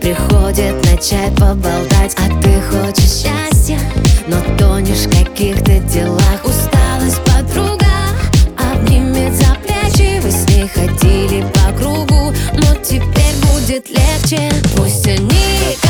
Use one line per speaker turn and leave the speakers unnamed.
приходит начать поболтать. А ты хочешь счастья, но тонешь в каких-то делах. Усталость подруга обнимет за плечи. Вы с ней ходили по кругу, но теперь будет легче. Пусть они